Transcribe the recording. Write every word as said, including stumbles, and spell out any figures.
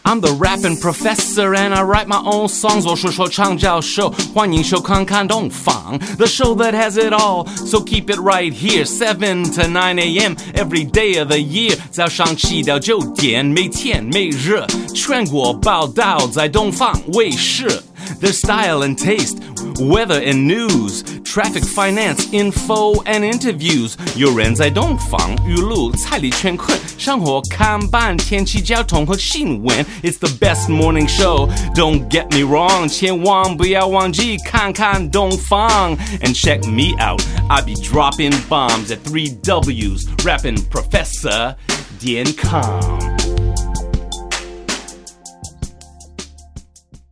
I'm the rapping professor and I write my own songs. 我是说唱教授，欢迎收看看东方 The show that has it all, so keep it right here seven to nine a.m. every day of the year 早上七到九点每天每日全国报道在东方卫视 Their style and taste, weather and news, traffic, finance, info and interviews 有人在东方语录财力全困生活看板天气交通和新闻 It's the best morning show, don't get me wrong 千万不要忘记看看东方 And check me out, I be dropping bombs at three W's rapping professor dot com